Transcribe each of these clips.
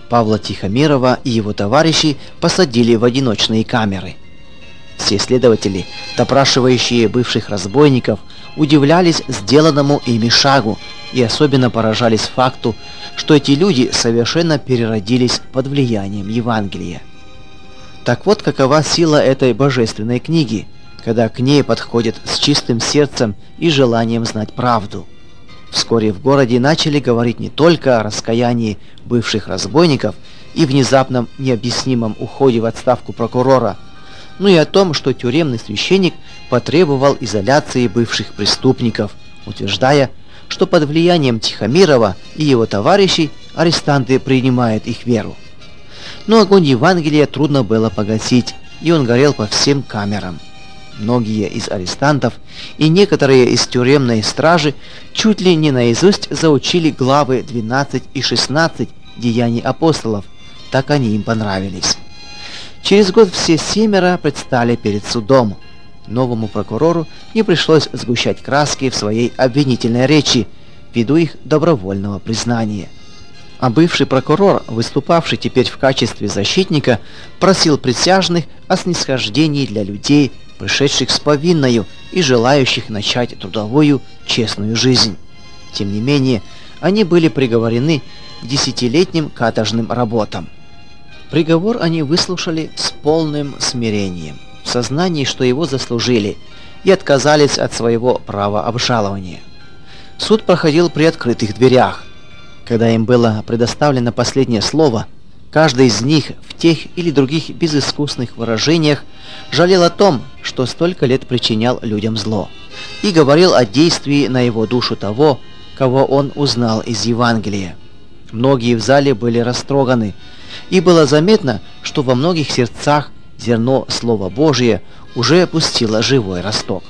Павла Тихомирова и его товарищей посадили в одиночные камеры. Все следователи, допрашивающие бывших разбойников, удивлялись сделанному ими шагу и особенно поражались факту, что эти люди совершенно переродились под влиянием Евангелия. Так вот, какова сила этой божественной книги, когда к ней подходят с чистым сердцем и желанием знать правду. Вскоре в городе начали говорить не только о раскаянии бывших разбойников и внезапном необъяснимом уходе в отставку прокурора, но и о том, что тюремный священник потребовал изоляции бывших преступников, утверждая, что под влиянием Тихомирова и его товарищей арестанты принимают их веру. Но огонь Евангелия трудно было погасить, и он горел по всем камерам. Многие из арестантов и некоторые из тюремной стражи чуть ли не наизусть заучили главы 12 и 16 Деяний апостолов, так они им понравились. Через год все 7 предстали перед судом. Новому прокурору не пришлось сгущать краски в своей обвинительной речи ввиду их добровольного признания. А бывший прокурор, выступавший теперь в качестве защитника, просил присяжных о снисхождении для людей, пришедших с повинною и желающих начать трудовую, честную жизнь. Тем не менее, они были приговорены к 10-летним каторжным работам. Приговор они выслушали с полным смирением, в сознании, что его заслужили, и отказались от своего права обжалования. Суд проходил при открытых дверях. Когда им было предоставлено последнее слово, каждый из них в тех или других безыскусных выражениях жалел о том, что столько лет причинял людям зло, и говорил о действии на его душу того, кого он узнал из Евангелия. Многие в зале были растроганы, и было заметно, что во многих сердцах зерно Слова Божия уже пустило живой росток.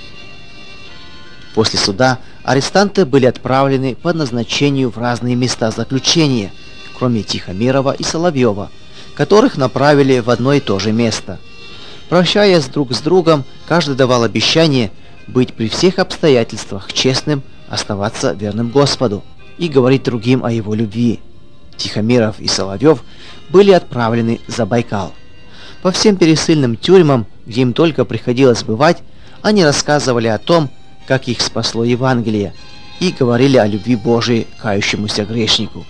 После суда арестанты были отправлены по назначению в разные места заключения, кроме Тихомирова и Соловьева, которых направили в одно и то же место. Прощаясь друг с другом, каждый давал обещание быть при всех обстоятельствах честным, оставаться верным Господу и говорить другим о его любви. Тихомиров и Соловьев были отправлены за Байкал. По всем пересыльным тюрьмам, где им только приходилось бывать, они рассказывали о том, как их спасло Евангелие, и говорили о любви Божией к кающемуся грешнику.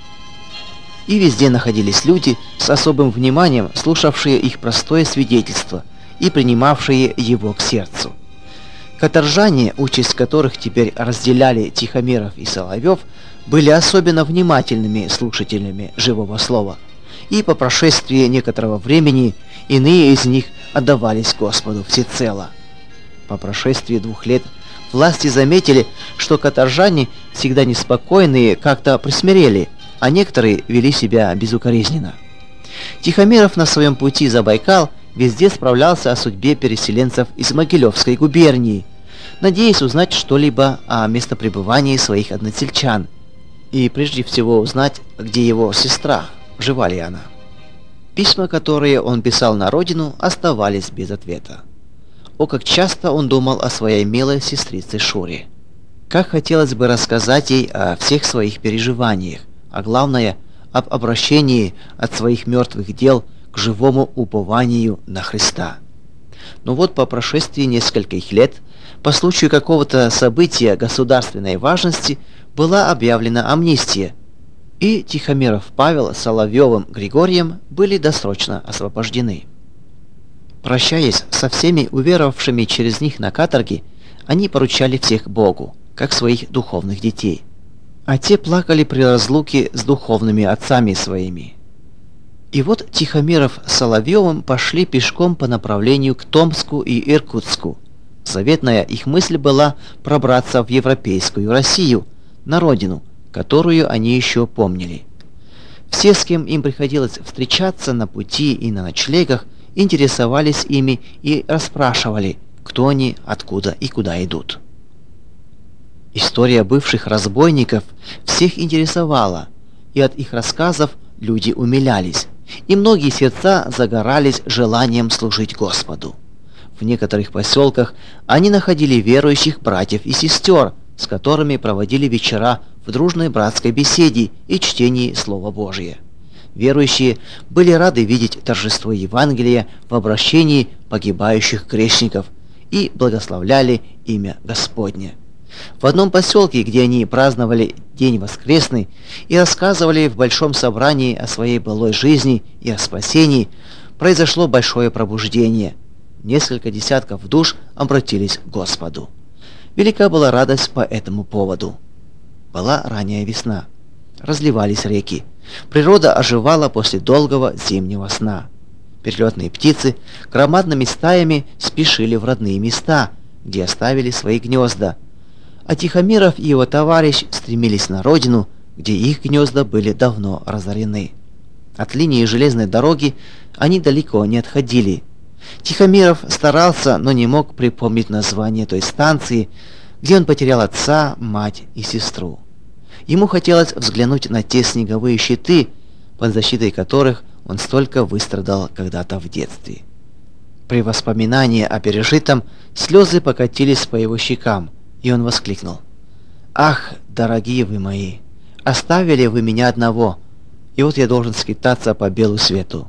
И везде находились люди с особым вниманием, слушавшие их простое свидетельство и принимавшие его к сердцу. Каторжане, участь которых теперь разделяли Тихомиров и Соловьев, были особенно внимательными слушателями живого слова, и по прошествии некоторого времени иные из них отдавались Господу всецело. По прошествии 2 лет власти заметили, что каторжане, всегда неспокойные, как-то присмирели, а некоторые вели себя безукоризненно. Тихомиров на своем пути за Байкал везде справлялся о судьбе переселенцев из Могилевской губернии, надеясь узнать что-либо о местопребывании своих односельчан, и прежде всего узнать, где его сестра, жива ли она. Письма, которые он писал на родину, оставались без ответа. О, как часто он думал о своей милой сестрице Шуре. Как хотелось бы рассказать ей о всех своих переживаниях, а главное, об обращении от своих мертвых дел к живому упованию на Христа. Но вот по прошествии нескольких лет, по случаю какого-то события государственной важности, была объявлена амнистия, и Тихомиров Павел с Соловьевым Григорием были досрочно освобождены. Прощаясь со всеми уверовавшими через них на каторге, они поручали всех Богу, как своих духовных детей. А те плакали при разлуке с духовными отцами своими. И вот Тихомиров с Соловьевым пошли пешком по направлению к Томску и Иркутску. Заветная их мысль была пробраться в европейскую Россию, на родину, которую они еще помнили. Все, с кем им приходилось встречаться на пути и на ночлегах, интересовались ими и расспрашивали, кто они, откуда и куда идут. История бывших разбойников всех интересовала, и от их рассказов люди умилялись, и многие сердца загорались желанием служить Господу. В некоторых поселках они находили верующих братьев и сестер, с которыми проводили вечера в дружной братской беседе и чтении Слова Божия. Верующие были рады видеть торжество Евангелия в обращении погибающих грешников и благословляли имя Господне. В одном поселке, где они праздновали День Воскресный и рассказывали в большом собрании о своей былой жизни и о спасении, произошло большое пробуждение. Несколько десятков душ обратились к Господу. Велика была радость по этому поводу. Была ранняя весна. Разливались реки. Природа оживала после долгого зимнего сна. Перелетные птицы громадными стаями спешили в родные места, где оставили свои гнезда. А Тихомиров и его товарищ стремились на родину, где их гнезда были давно разорены. От линии железной дороги они далеко не отходили. Тихомиров старался, но не мог припомнить название той станции, где он потерял отца, мать и сестру. Ему хотелось взглянуть на те снеговые щиты, под защитой которых он столько выстрадал когда-то в детстве. При воспоминании о пережитом слезы покатились по его щекам, и он воскликнул: «Ах, дорогие вы мои, оставили вы меня одного, и вот я должен скитаться по белу свету».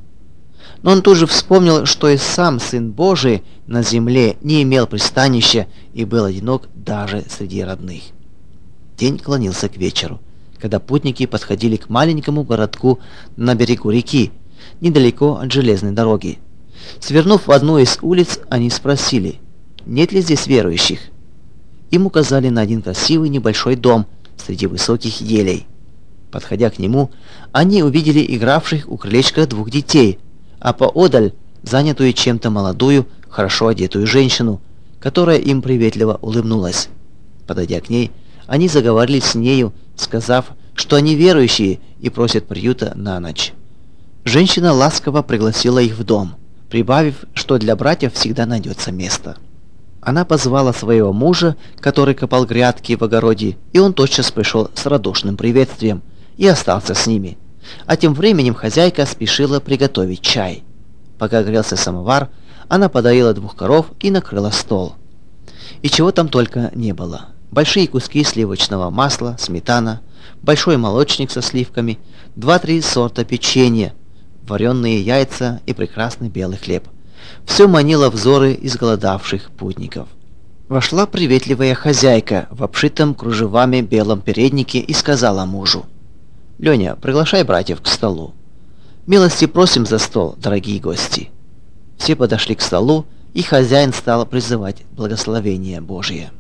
Но он тут же вспомнил, что и сам Сын Божий на земле не имел пристанища и был одинок даже среди родных. День клонился к вечеру, когда путники подходили к маленькому городку на берегу реки, недалеко от железной дороги. Свернув в одну из улиц, они спросили, нет ли здесь верующих. Им указали на один красивый небольшой дом среди высоких елей. Подходя к нему, они увидели игравших у крылечка двух детей, а поодаль занятую чем-то молодую, хорошо одетую женщину, которая им приветливо улыбнулась. Подойдя к ней, они заговорили с нею, сказав, что они верующие и просят приюта на ночь. Женщина ласково пригласила их в дом, прибавив, что для братьев всегда найдется место. Она позвала своего мужа, который копал грядки в огороде, и он тотчас пришел с радушным приветствием и остался с ними. А тем временем хозяйка спешила приготовить чай. Пока грелся самовар, она подоила 2 коров и накрыла стол. И чего там только не было. Большие куски сливочного масла, сметана, большой молочник со сливками, 2-3 сорта печенья, вареные яйца и прекрасный белый хлеб. Все манило взоры изголодавших путников. Вошла приветливая хозяйка в обшитом кружевами белом переднике и сказала мужу: «Леня, приглашай братьев к столу. Милости просим за стол, дорогие гости». Все подошли к столу, и хозяин стал призывать благословение Божие.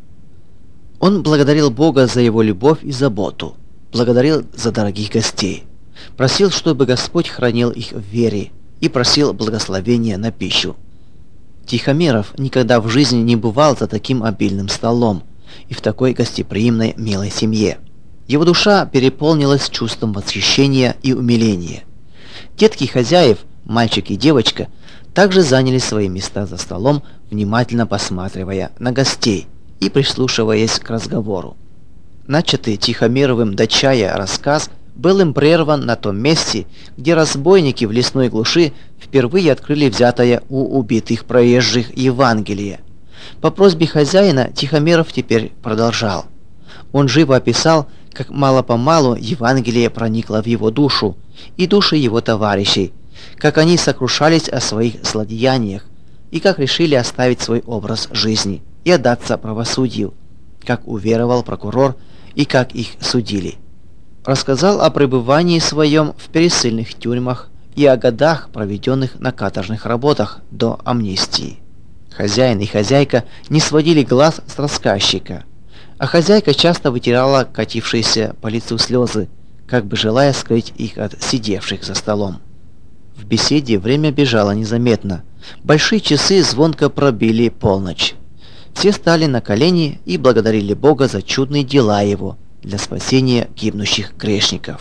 Он благодарил Бога за его любовь и заботу, благодарил за дорогих гостей, просил, чтобы Господь хранил их в вере, и просил благословения на пищу. Тихомиров никогда в жизни не бывал за таким обильным столом и в такой гостеприимной милой семье. Его душа переполнилась чувством восхищения и умиления. Детки хозяев, мальчик и девочка, также заняли свои места за столом, внимательно посматривая на гостей и прислушиваясь к разговору. Начатый Тихомировым до чая рассказ был им прерван на том месте, где разбойники в лесной глуши впервые открыли взятое у убитых проезжих Евангелие. По просьбе хозяина Тихомиров теперь продолжал. Он живо описал, как мало-помалу Евангелие проникло в его душу и души его товарищей, как они сокрушались о своих злодеяниях и как решили оставить свой образ жизни и отдаться правосудию, как уверовал прокурор и как их судили. Рассказал о пребывании своем в пересыльных тюрьмах и о годах, проведенных на каторжных работах до амнистии. Хозяин и хозяйка не сводили глаз с рассказчика, а хозяйка часто вытирала катившиеся по лицу слезы, как бы желая скрыть их от сидевших за столом. В беседе время бежало незаметно. Большие часы звонко пробили полночь. Все стали на колени и благодарили Бога за чудные дела Его для спасения гибнущих грешников.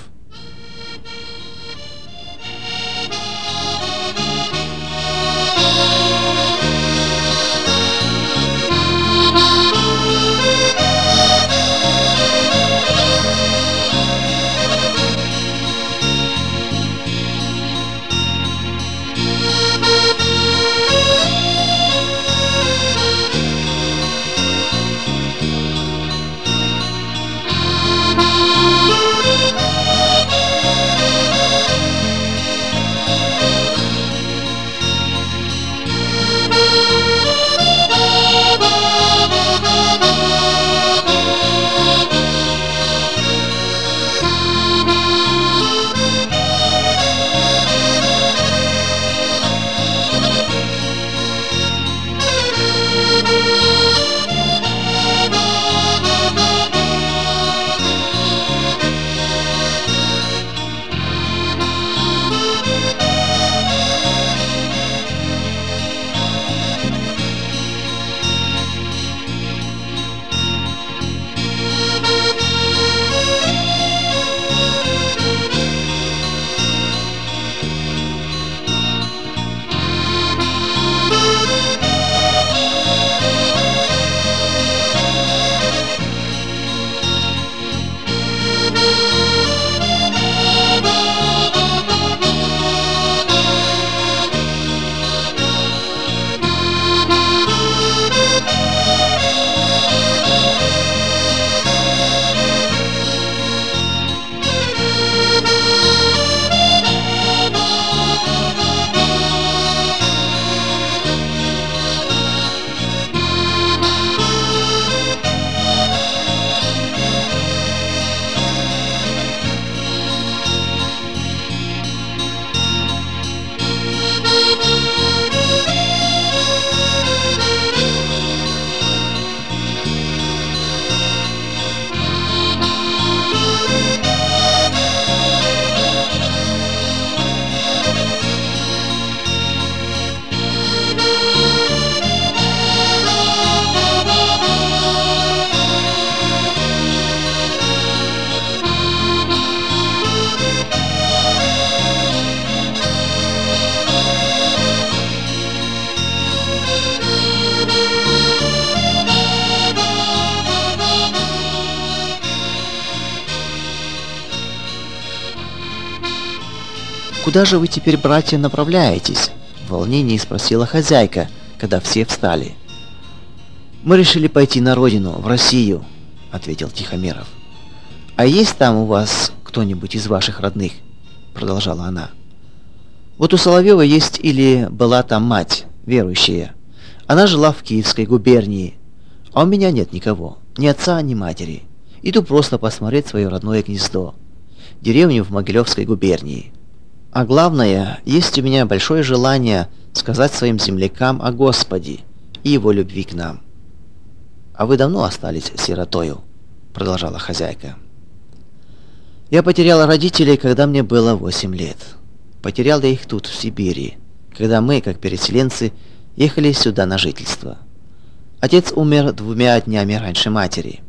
«Куда же вы теперь, братья, направляетесь?» — в волнении спросила хозяйка, когда все встали. «Мы решили пойти на родину, в Россию», — ответил Тихомиров. «А есть там у вас кто-нибудь из ваших родных?» — продолжала она. «Вот у Соловьева есть или была там мать, верующая. Она жила в Киевской губернии, а у меня нет никого, ни отца, ни матери. Иду просто посмотреть свое родное гнездо, деревню в Могилевской губернии. А главное, есть у меня большое желание сказать своим землякам о Господе и Его любви к нам». «А вы давно остались сиротою?» — продолжала хозяйка. «Я потеряла родителей, когда мне было 8 лет. Потерял я их тут, в Сибири, когда мы, как переселенцы, ехали сюда на жительство. Отец умер 2 днями раньше матери».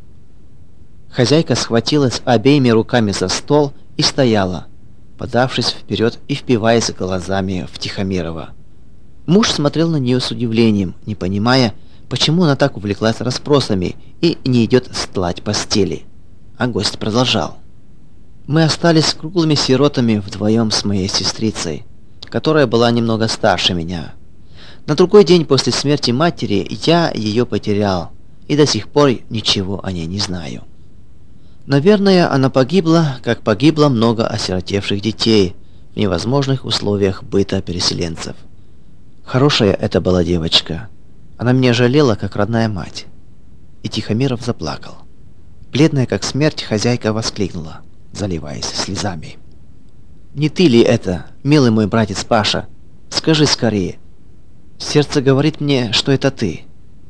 Хозяйка схватилась обеими руками за стол и стояла, подавшись вперед и впиваясь глазами в Тихомирова. Муж смотрел на нее с удивлением, не понимая, почему она так увлеклась расспросами и не идет стлать постели. А гость продолжал. «Мы остались круглыми сиротами вдвоем с моей сестрицей, которая была немного старше меня. На другой день после смерти матери я ее потерял, и до сих пор ничего о ней не знаю. Наверное, она погибла, как погибло много осиротевших детей в невозможных условиях быта переселенцев. Хорошая это была девочка. Она меня жалела, как родная мать». И Тихомиров заплакал. Бледная как смерть, хозяйка воскликнула, заливаясь слезами. «Не ты ли это, милый мой братец Паша? Скажи скорее. Сердце говорит мне, что это ты.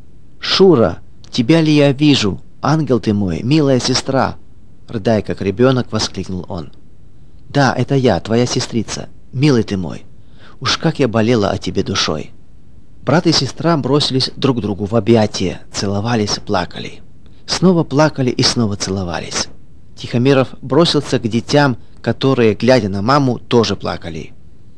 Шура, тебя ли я вижу? Ангел ты мой, милая сестра!» Рыдая как ребенок, воскликнул он. «Да, это я, твоя сестрица, милый ты мой. Уж как я болела о тебе душой». Брат и сестра бросились друг другу в объятия, целовались, плакали. Снова плакали и снова целовались. Тихомиров бросился к детям, которые, глядя на маму, тоже плакали.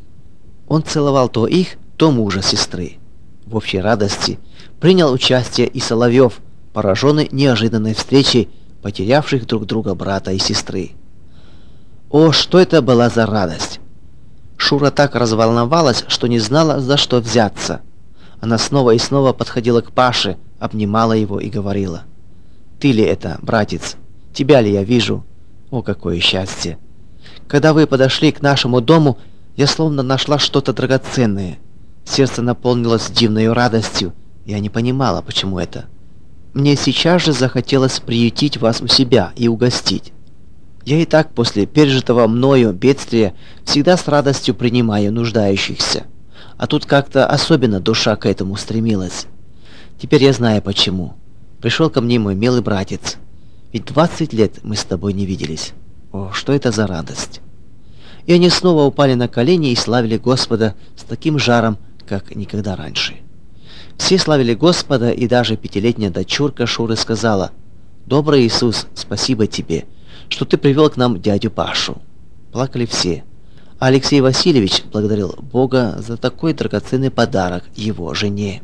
Он целовал то их, то мужа сестры. В общей радости принял участие и Соловьев, пораженный неожиданной встречей потерявших друг друга брата и сестры. О, что это была за радость! Шура так разволновалась, что не знала, за что взяться. Она снова и снова подходила к Паше, обнимала его и говорила: «Ты ли это, братец? Тебя ли я вижу? О, какое счастье! Когда вы подошли к нашему дому, я словно нашла что-то драгоценное. Сердце наполнилось дивной радостью, я не понимала, почему это. Мне сейчас же захотелось приютить вас у себя и угостить. Я и так после пережитого мною бедствия всегда с радостью принимаю нуждающихся. А тут как-то особенно душа к этому стремилась. Теперь я знаю почему. Пришел ко мне мой милый братец. Ведь 20 лет мы с тобой не виделись. О, что это за радость!» И они снова упали на колени и славили Господа с таким жаром, как никогда раньше. Все славили Господа, и даже 5-летняя дочурка Шуры сказала: «Добрый Иисус, спасибо тебе, что ты привел к нам дядю Пашу». Плакали все. А Алексей Васильевич благодарил Бога за такой драгоценный подарок его жене.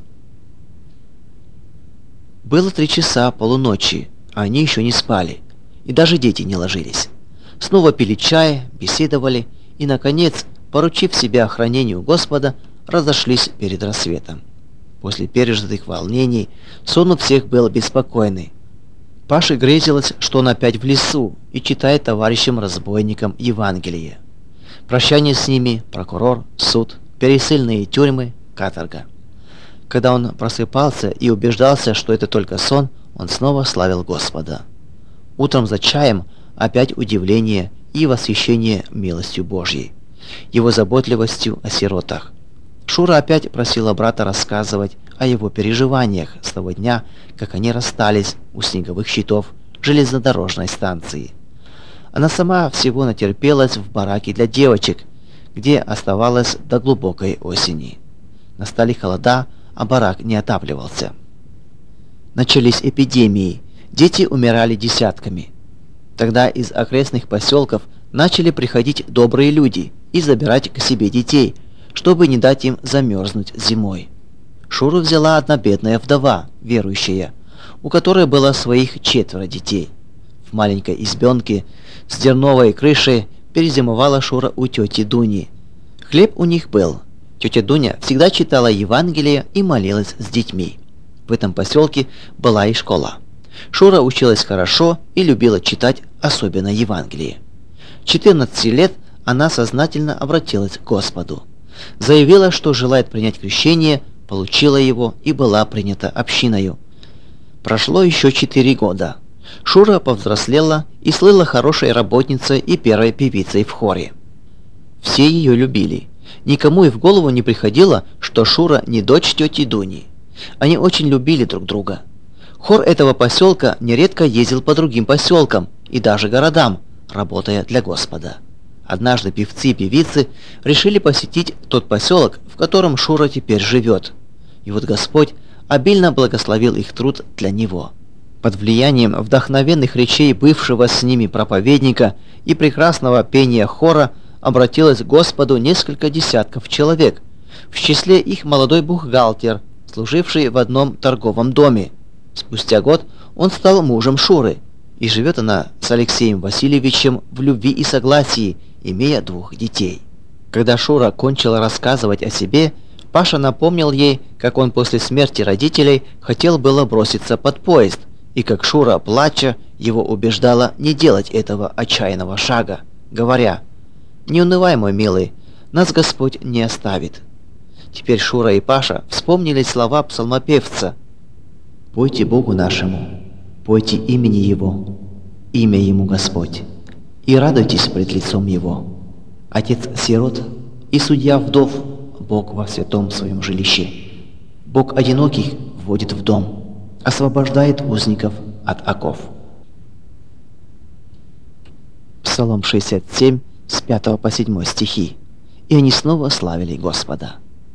Было 3 часа полуночи, а они еще не спали, и даже дети не ложились. Снова пили чай, беседовали и, наконец, поручив себя охранению Господа, разошлись перед рассветом. После пережитых волнений сон у всех был беспокойный. Паше грезилось, что он опять в лесу и читает товарищам-разбойникам Евангелие. Прощание с ними, прокурор, суд, пересыльные тюрьмы, каторга. Когда он просыпался и убеждался, что это только сон, он снова славил Господа. Утром за чаем опять удивление и восхищение милостью Божьей, его заботливостью о сиротах. Шура опять просила брата рассказывать о его переживаниях с того дня, как они расстались у снеговых щитов железнодорожной станции. Она сама всего натерпелась в бараке для девочек, где оставалась до глубокой осени. Настали холода, а барак не отапливался. Начались эпидемии, дети умирали десятками. Тогда из окрестных поселков начали приходить добрые люди и забирать к себе детей, чтобы не дать им замерзнуть зимой. Шуру взяла одна бедная вдова, верующая, у которой было своих 4 детей. В маленькой избенке с дерновой крышей перезимовала Шура у тети Дуни. Хлеб у них был. Тетя Дуня всегда читала Евангелие и молилась с детьми. В этом поселке была и школа. Шура училась хорошо и любила читать, особенно Евангелие. 14 лет она сознательно обратилась к Господу. Заявила, что желает принять крещение, получила его и была принята общиною. Прошло еще 4 года. Шура повзрослела и слыла хорошей работницей и первой певицей в хоре. Все ее любили. Никому и в голову не приходило, что Шура не дочь тети Дуни. Они очень любили друг друга. Хор этого поселка нередко ездил по другим поселкам и даже городам, работая для Господа. Однажды певцы и певицы решили посетить тот поселок, в котором Шура теперь живет. И вот Господь обильно благословил их труд для него. Под влиянием вдохновенных речей бывшего с ними проповедника и прекрасного пения хора обратилось к Господу несколько десятков человек, в числе их молодой бухгалтер, служивший в одном торговом доме. Спустя год он стал мужем Шуры, и живет она с Алексеем Васильевичем в любви и согласии, имея 2 детей. Когда Шура кончила рассказывать о себе, Паша напомнил ей, как он после смерти родителей хотел было броситься под поезд, и как Шура, плача, его убеждала не делать этого отчаянного шага, говоря: «Не унывай, мой милый, нас Господь не оставит». Теперь Шура и Паша вспомнили слова псалмопевца: «Пойте Богу нашему, пойте имени Его, имя Ему Господь, и радуйтесь пред лицом Его. Отец сирот и судья вдов, Бог во святом своем жилище. Бог одиноких вводит в дом, освобождает узников от оков». Псалом 67, с 5 по 7 стихи. И они снова славили Господа.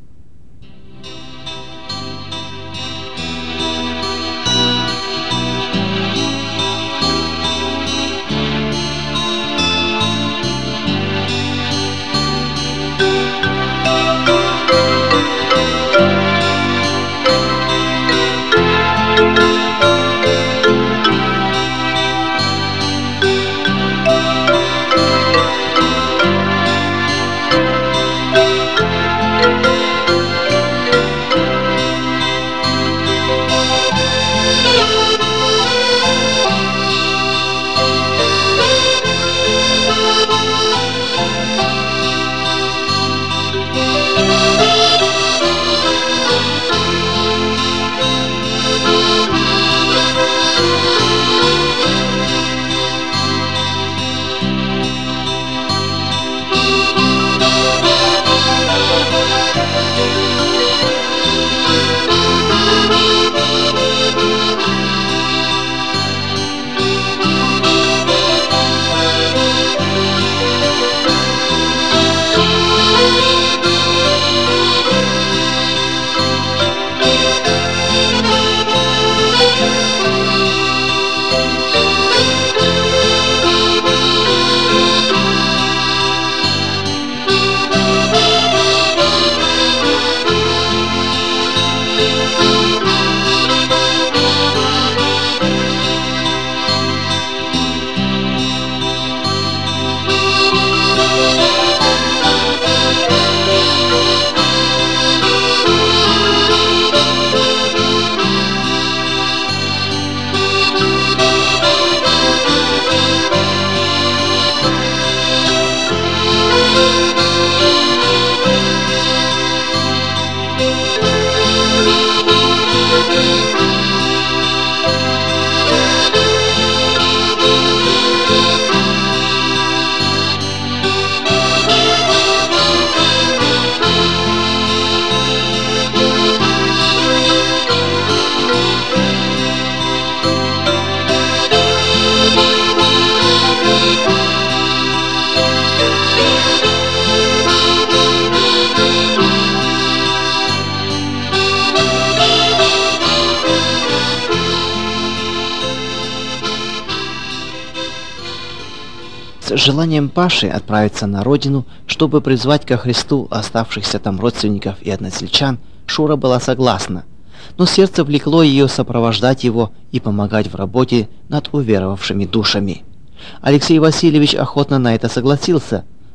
С желанием Паши отправиться на родину, чтобы призвать ко Христу оставшихся там родственников и односельчан, Шура была согласна, но сердце влекло ее сопровождать его и помогать в работе над уверовавшими душами. Алексей Васильевич охотно на это согласился,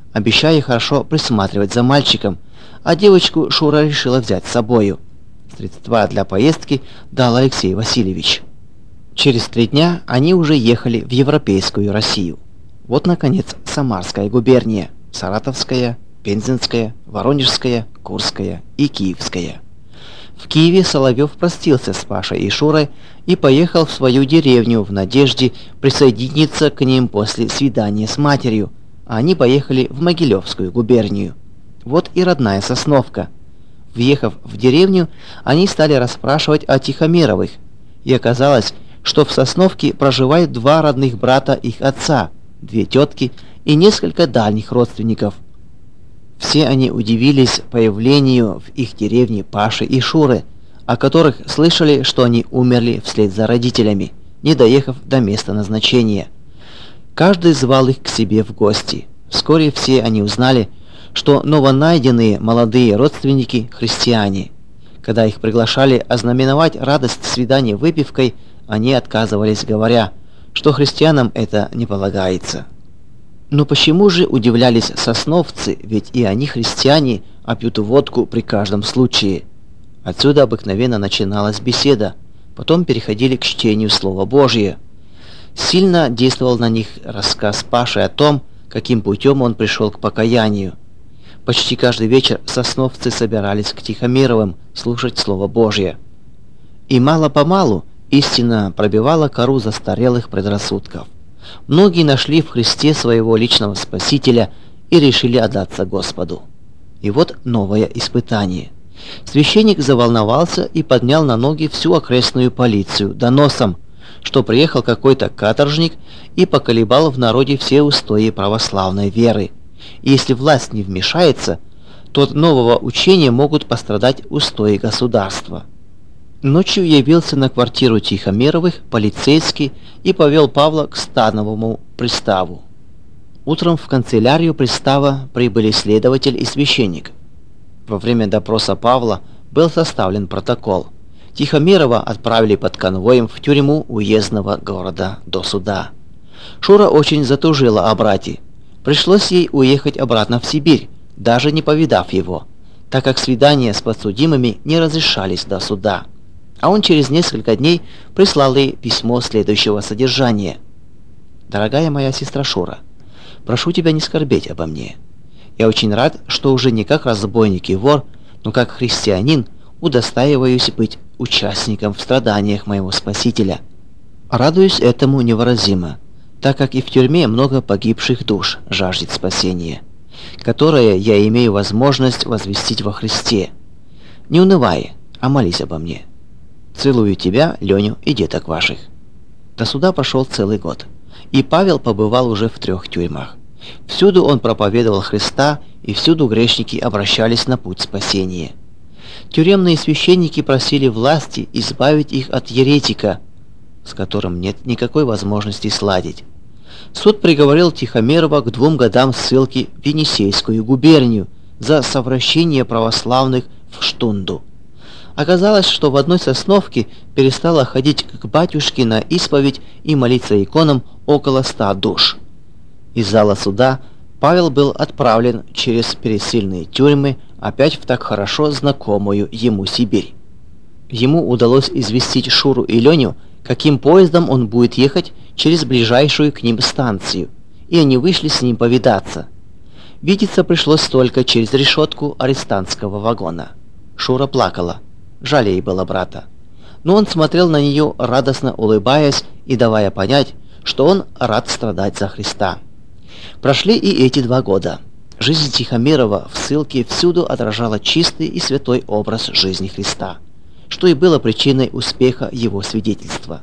обещая хорошо присматривать за мальчиком, а девочку Шура решила взять с собою. Средства для поездки дал Алексей Васильевич. Через 3 дня они уже ехали в европейскую Россию. Вот, наконец, Самарская губерния, Саратовская, Пензенская, Воронежская, Курская и Киевская. В Киеве Соловьев простился с Пашей и Шурой и поехал в свою деревню в надежде присоединиться к ним после свидания с матерью, а они поехали в Могилевскую губернию. Вот и родная Сосновка. Въехав в деревню, они стали расспрашивать о Тихомировых, и оказалось, что в Сосновке проживают 2 родных брата их отца, 2 тетки и несколько дальних родственников. Все они удивились появлению в их деревне Паши и Шуры, о которых слышали, что они умерли вслед за родителями, не доехав до места назначения. Каждый звал их к себе в гости. Вскоре все они узнали, что новонайденные молодые родственники – христиане. Когда их приглашали ознаменовать радость свидания выпивкой, они отказывались, говоря, что христианам это не полагается. Но почему же удивлялись сосновцы, ведь и они христиане, а пьют водку при каждом случае? Отсюда обыкновенно начиналась беседа, потом переходили к чтению Слова Божия. Сильно действовал на них рассказ Паши о том, каким путем он пришел к покаянию. Почти каждый вечер сосновцы собирались к Тихомировым слушать Слово Божье. И мало-помалу истина пробивала кору застарелых предрассудков. Многие нашли в Христе своего личного Спасителя и решили отдаться Господу. И вот новое испытание. Священник заволновался и поднял на ноги всю окрестную полицию доносом, что приехал какой-то каторжник и поколебал в народе все устои православной веры. И если власть не вмешается, то от нового учения могут пострадать устои государства. Ночью явился на квартиру Тихомировых полицейский и повел Павла к становому приставу. Утром в канцелярию пристава прибыли следователь и священник. Во время допроса Павла был составлен протокол. Тихомирова отправили под конвоем в тюрьму уездного города до суда. Шура очень затужила о брате. Пришлось ей уехать обратно в Сибирь, даже не повидав его, так как свидания с подсудимыми не разрешались до суда. А он через несколько дней прислал ей письмо следующего содержания. «Дорогая моя сестра Шура, прошу тебя не скорбеть обо мне. Я очень рад, что уже не как разбойник и вор, но как христианин удостаиваюсь быть участником в страданиях моего Спасителя. Радуюсь этому невыразимо, так как и в тюрьме много погибших душ жаждет спасения, которое я имею возможность возвестить во Христе. Не унывай, а молись обо мне. Целую тебя, Леню и деток ваших». До суда пошел целый год, и Павел побывал уже в 3 тюрьмах. Всюду он проповедовал Христа, и всюду грешники обращались на путь спасения. Тюремные священники просили власти избавить их от еретика, с которым нет никакой возможности сладить. Суд приговорил Тихомирова к 2 годам ссылки в Енисейскую губернию за совращение православных в штунду. Оказалось, что в одной Сосновке перестало ходить к батюшке на исповедь и молиться иконам около 100 душ. Из зала суда Павел был отправлен через пересыльные тюрьмы опять в так хорошо знакомую ему Сибирь. Ему удалось известить Шуру и Леню, каким поездом он будет ехать через ближайшую к ним станцию, и они вышли с ним повидаться. Видеться пришлось только через решетку арестантского вагона. Шура плакала. Жаль ей было брата. Но он смотрел на нее, радостно улыбаясь и давая понять, что он рад страдать за Христа. Прошли и эти 2 года. Жизнь Тихомирова в ссылке всюду отражала чистый и святой образ жизни Христа, что и было причиной успеха его свидетельства.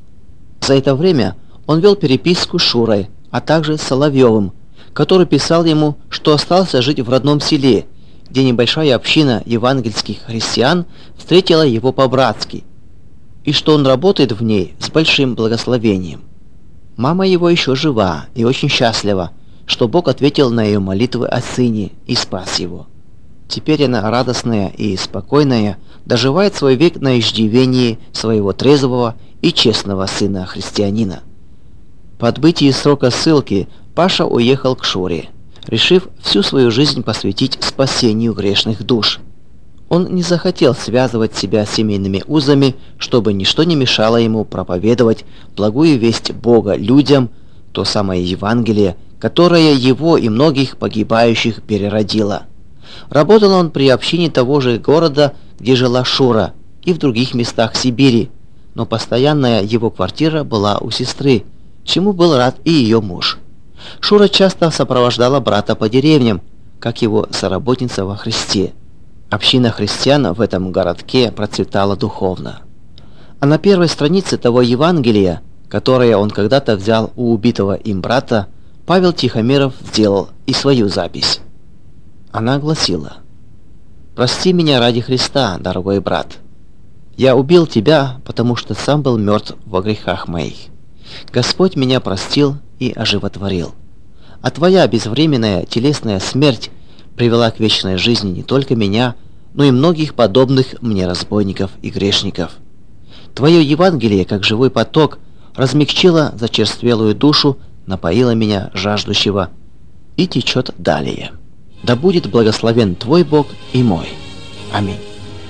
За это время он вел переписку с Шурой, а также с Соловьевым, который писал ему, что остался жить в родном селе, где небольшая община евангельских христиан встретила его по-братски, и что он работает в ней с большим благословением. Мама его еще жива и очень счастлива, что Бог ответил на ее молитвы о сыне и спас его. Теперь она, радостная и спокойная, доживает свой век на иждивении своего трезвого и честного сына-христианина. По отбытии срока ссылки Паша уехал к Шуре. решив всю свою жизнь посвятить спасению грешных душ. Он не захотел связывать себя семейными узами, чтобы ничто не мешало ему проповедовать благую весть Бога людям, то самое Евангелие, которое его и многих погибающих переродило. Работал он при общине того же города, где жила Шура, и в других местах Сибири, но постоянная его квартира была у сестры, чему был рад и ее муж. Шура часто сопровождала брата по деревням, как его соработница во Христе. Община христиан в этом городке процветала духовно. А на первой странице того Евангелия, которое он когда-то взял у убитого им брата, Павел Тихомиров сделал и свою запись. Она гласила: «Прости меня ради Христа, дорогой брат. Я убил тебя, потому что сам был мертв во грехах моих. Господь меня простил и оживотворил. А твоя безвременная телесная смерть привела к вечной жизни не только меня, но и многих подобных мне разбойников и грешников. Твое Евангелие, как живой поток, размягчило зачерствелую душу, напоило меня, жаждущего, и течет далее. Да будет благословен Твой Бог и мой. Аминь».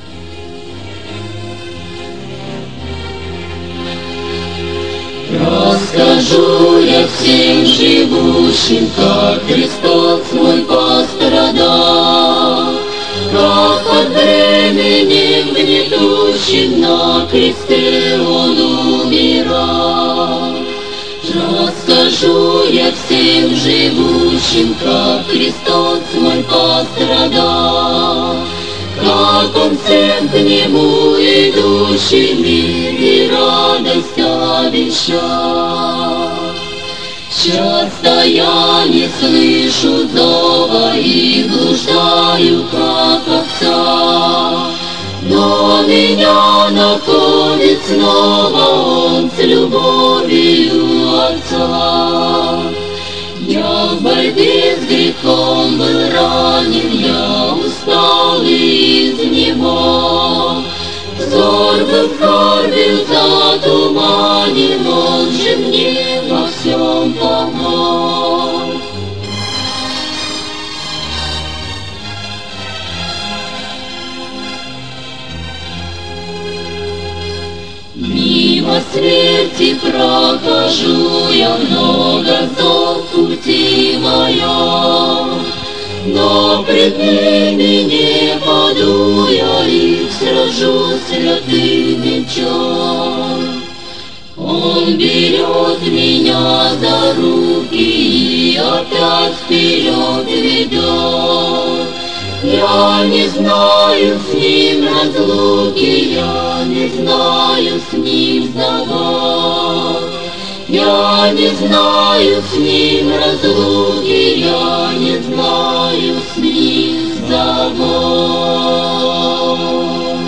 Расскажу я всем живущим, как Христос мой пострадал, как под бременем гнетущим на кресте Он умирал. Расскажу я всем живущим, как Христос мой пострадал, как Он всем к Нему идущим мир и радость обещал. Часто я не слышу зова и блуждаю, как овца, но меня находит снова Он с любовью Отца. Я в борьбе с грехом был ранен, я устал и изнемог. Взор был скорбью затуманен, Он же мне во всем помог. Мимо смерти прохожу я, много зол в пути моем, но пред ними не паду я и сражу святым мечом. Он берет меня за руки и опять вперед ведет. Я не знаю с Ним разлуки, я не знаю с Ним забот. Я не знаю с Ним разлуки, я не знаю с Ним забот.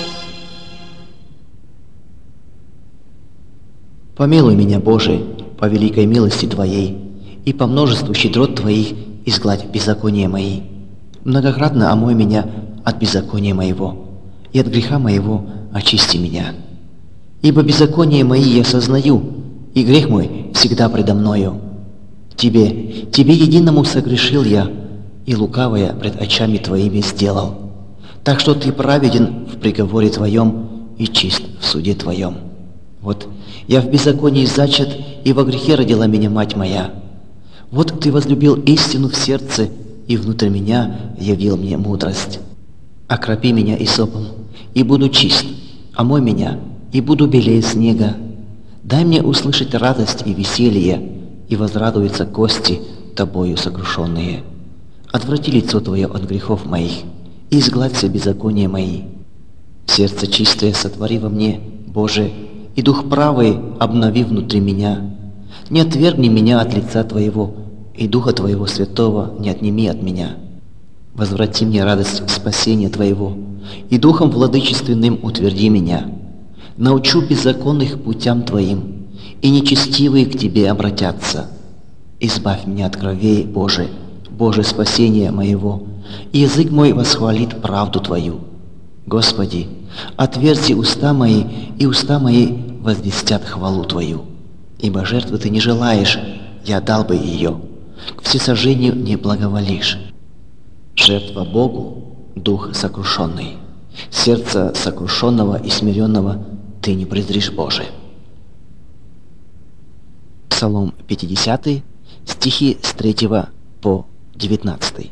Помилуй меня, Боже, по великой милости Твоей, и по множеству щедрот Твоих изгладь беззакония мои. Многократно омой меня от беззакония моего, и от греха моего очисти меня. Ибо беззаконие мои я сознаю, и грех мой всегда предо мною. Тебе единому согрешил я, и лукавое пред очами Твоими сделал. Так что Ты праведен в приговоре Твоем и чист в суде Твоем. Вот я в беззаконии зачат, и во грехе родила меня мать моя. Вот Ты возлюбил истину в сердце, и внутрь меня явил мне мудрость. Окропи меня исопом, и буду чист, омой меня, и буду белее снега. Дай мне услышать радость и веселье, и возрадуются кости Тобою сокрушенные. Отврати лицо Твое от грехов моих, и изгладь все беззакония мои. Сердце чистое сотвори во мне, Боже, и дух правый обнови внутри меня. Не отвергни меня от лица Твоего, и Духа Твоего Святого не отними от меня. Возврати мне радость спасения Твоего, и Духом владычественным утверди меня. Научу беззаконных путям Твоим, и нечестивые к Тебе обратятся. Избавь меня от кровей, Боже, Боже спасения моего, и язык мой восхвалит правду Твою. Господи, отверзи уста мои, и уста мои возвестят хвалу Твою. Ибо жертвы Ты не желаешь, я дал бы ее. к всесожжению не благоволишь. Жертва Богу — дух сокрушенный. Сердце сокрушенного и смиренного ты не презришь, Боже. Псалом 50, стихи с 3 по 19.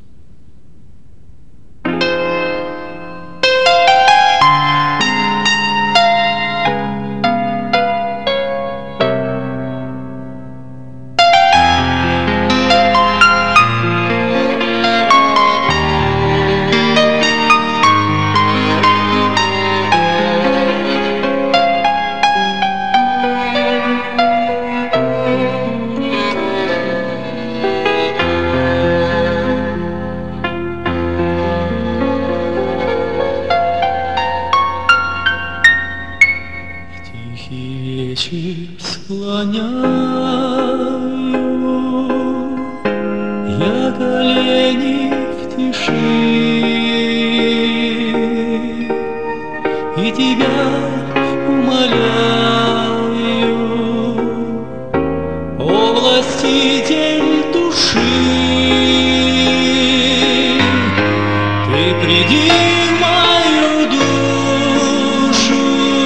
Склоняю я колени в тиши и тебя умоляю, о властитель души, ты приди в мою душу,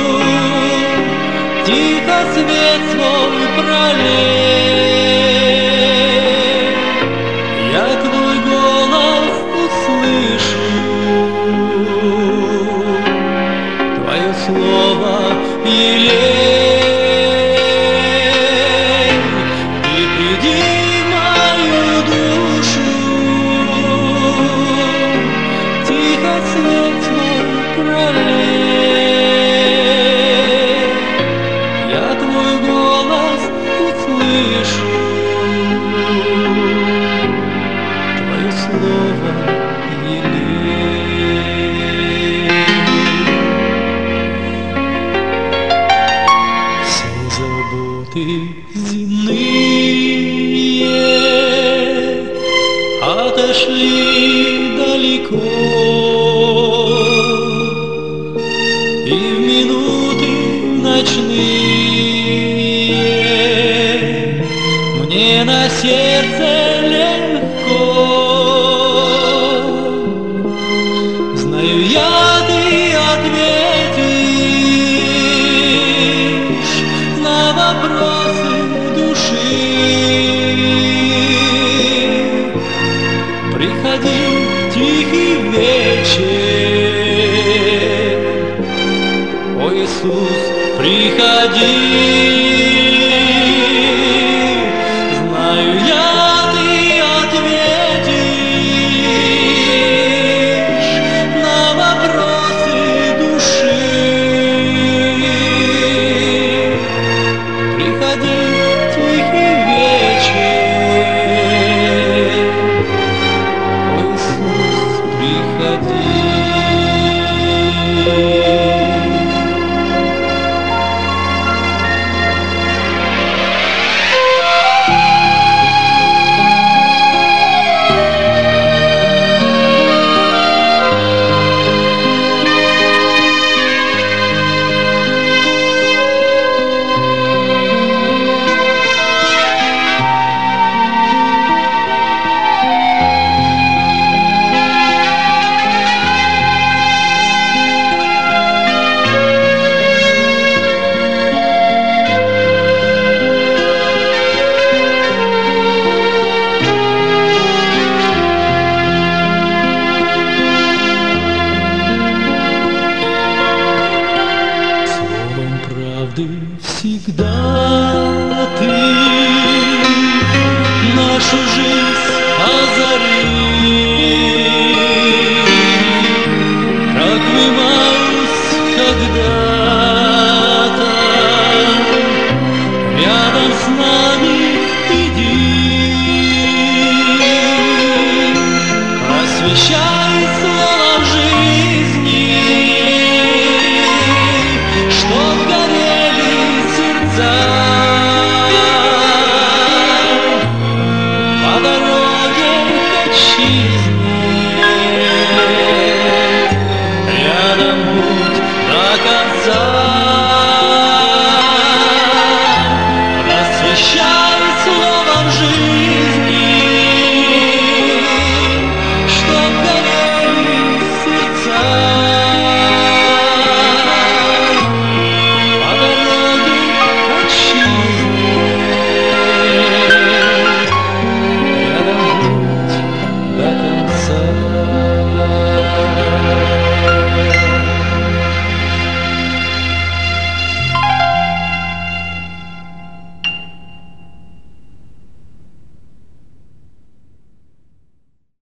тихо свет свой пролей, я твой голос услышу, твое слово елей, ты приди в мою душу, тихо свет свой пролей, я твой голос услышу, твое слово елей. Все заботы земные отошли далеко, и в минуты ночные мне на сердце легко. Знаю я, ты ответишь на вопросы души. Приходи, тихий вечер, о Иисус, приходи. Знаю я, ты ответишь на вопросы души. Приходи, тихий вечер, о Иисус, приходи. Всегда ты нашу жизнь озари, как Эмаус когда-то рядом с нами иди, освещай